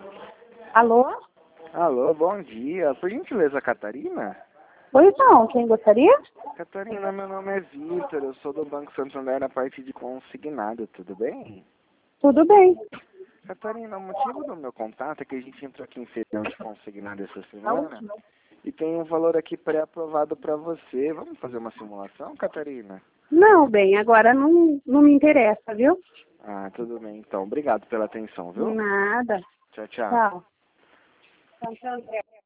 Alô? Alô, bom dia. Por gentileza, Catarina? Oi, então, quem gostaria? Catarina, meu nome é Vitor, eu sou do Banco Santander na parte de consignado, tudo bem? Tudo bem. Catarina, o motivo do meu contato é que a gente entrou aqui em feirão de consignado essa semana Ótimo. e tem um valor aqui pré-aprovado para você. Vamos fazer uma simulação, Catarina? Não, bem, agora não me interessa, viu? Ah, tudo bem, então. Obrigado pela atenção, viu? Nada. Tchau, tchau. Tchau. Santander.